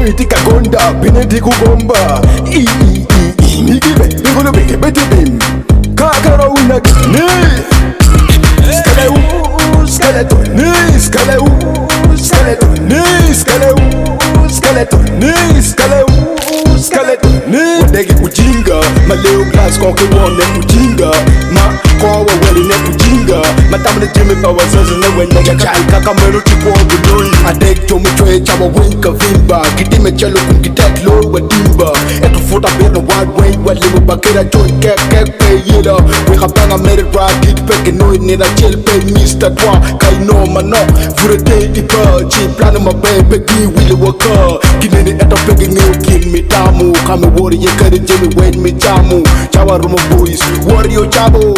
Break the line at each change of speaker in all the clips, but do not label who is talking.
Noitika gonda, Benediku bomba. Nigibe, Nigolo beke beti bim. Kakaro unagini. Skeleton, skeleton, skeleton, skeleton, skeleton, skeleton. Wadegi ujinga, maleo glass konke wone ujinga. Ma kowa wali ne ujinga. Matamne jimi pa wazazi ne wenega chai kaka mero tipo budui. Adek chomu chwe chawa winka vimba. Kitime chalo kungitek lo wadimba. Etu futa bena wide way walimu bakira joy kek pe yela. Weka banga mere rap hit peke noi nina chill pe Mr. Twa kai no mano. Furete ipa chi plano ma baby gi wili waka. Kinene eto peke ngeo kin mi tamu. Kame wori ye kare jemi wait mi jamu. Chawa rumo boys warrior chabo.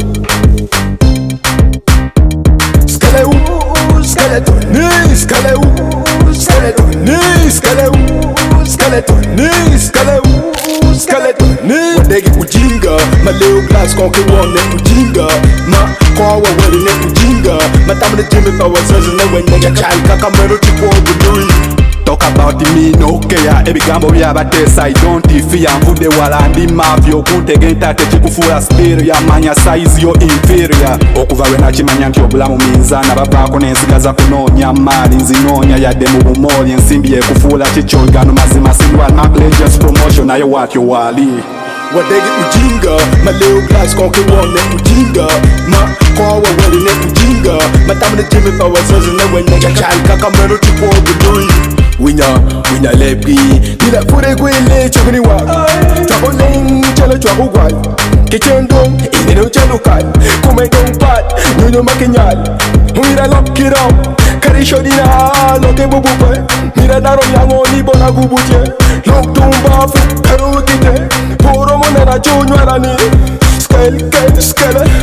Skeleton, skeleton, skeleton, skeleton, skeleton, skeleton, skeleton. Wadegi ujinga, maleo glass konke wone ujinga. Ma kowa wali ne ujinga. Matamne jimi pa wazazi ne wenega chai kaka mero tipo budui. Talk about the mean okay ya ebigambo byabatesa I don't fear mvude wala ndi mavyo kuntegenta tekikufula spirit ya manya size yo inferior okuva we nakimanya nti obulamu minzana bavaako n'ensigaza kunoonya mali nzinoonya yadde mu bumoli ensimbi ekufuula kikyolgano mazima sindwa macleges promotion naye watyo wali wadegi ujinga maleo glass konke wone ujinga ma kowa wali ne ujinga matamne jimi pa wazazi ne wenega chai kaka mero tipo budui Winya lepi Nila fure kwele chokini wak Chwako ling chalo chwako gwal Kichendo inino chalo kai Kume dong pat Nyonyo makinyal Mira lock it up Kari shodina Loke bubupe Mira daro yango ni bona gubuche Lok tumba fu Karo kite Poro monena chunyo arani Skele